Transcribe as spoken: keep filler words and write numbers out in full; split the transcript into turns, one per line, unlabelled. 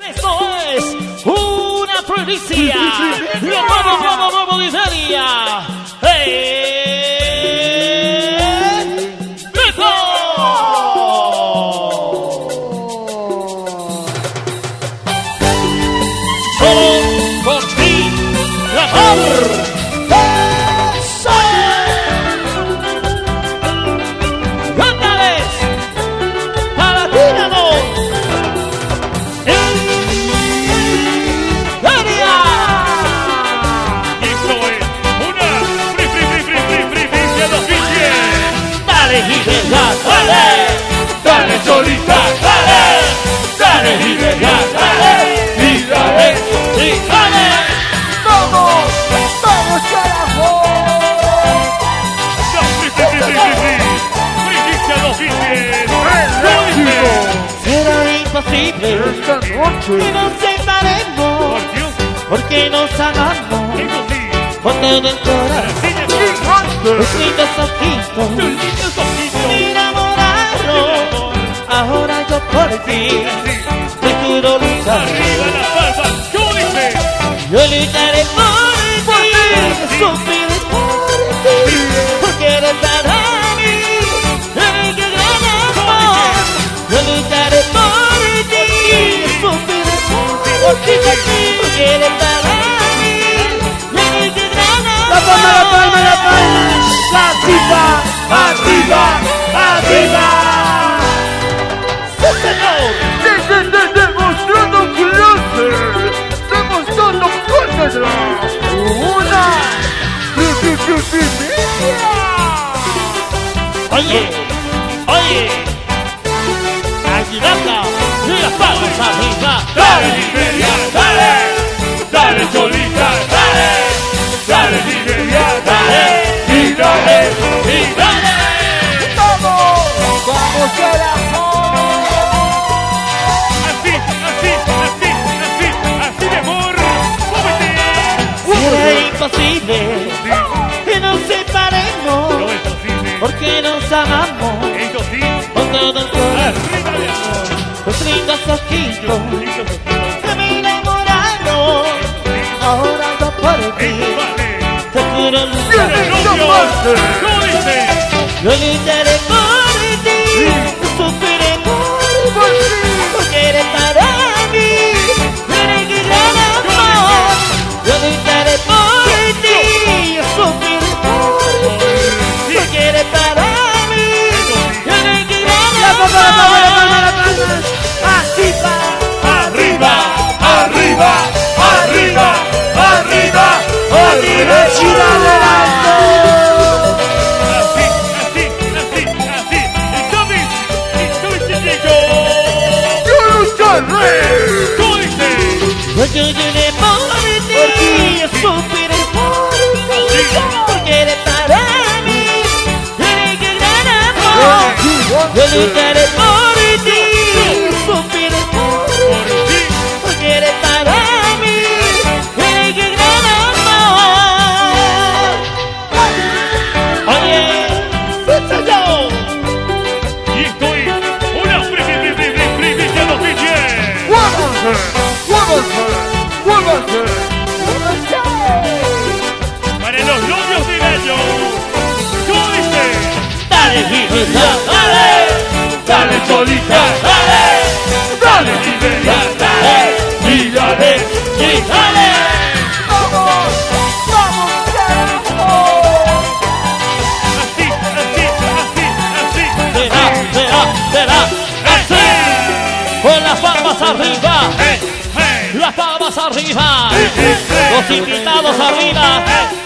Esto es una primicia. Lo nuevo, nuevo, nuevo de Italia. ¡Hey! ¡Rico! Solo por ti, la amor.
Dale, solita, dale, dale, libertad, dale, y dale, y dale, vamos, vamos carajo.
Será imposible
esta noche
que nos separemos, porque nos amamos con todo el corazón. Los lindos ojitos enamoraron. Ahora yo por ti te juro luchar. Yo lucharé por ti, sufriré por ti, porque eres para mí el gran amor. Yo lucharé por ti, sufriré por ti, porque eres para mí el gran amor.
La palma, la palma, la palma. Arriba, arriba, arriba.
¡Sí, señor!
De, de, de, demostrando clase, demostrando cátedra. Una, primicia.
Oye, oye, ayudando, las palmas arriba.
Dale, Liberia, dale, dale, solita, dale, dale, Liberia, dale, y dale, y dale. Vamos, vamos, carajo. Así, así, así, así, así de amor. Móvete.
Será imposible que nos separemos,
No es posible.
porque nos amamos
Eso sí.
con todo el corazón.
Arriba de amor.
Los lindos ojitos
Listo, listo.
que me enamoraron. Ahora yo por ti
Vale.
te juro luchar.
¡Tiene novios! ¿Cómo dice?
Yo lucharé por ti, sufriré por ti, porque eres para mí el gran amor. Yo lucharé por ti, sufriré por ti, porque eres para mí el gran amor.
Arriba, arriba, arriba, arriba, arriba, arriba, chiralerazo. Así, así, así, así. Y Tommy, y Tommy Chichico. Yo lucharé. ¿Cómo dice?
Yo lucharé por ti, sufriré por ti, porque eres para mí el gran amor. Yo lucharé por ti, sufriré por ti, porque eres para mí el gran amor. Oye, sí soy yo.
Y estoy una primicia dos mil diez. ¡Muévanse! ¡Muévanse! ¡Muévanse! Para los novios de gallo. ¿Cómo dice?
Dale, libertad,
Dale, dale, solita, dale, dale, libertad, dale, y dale, y dale. Vamos, vamos, carajo. Así, así, así, así.
será, será, será así. Con las palmas arriba,
Hey, hey,
las palmas arriba,
hey, hey,
los invitados arriba.
hey.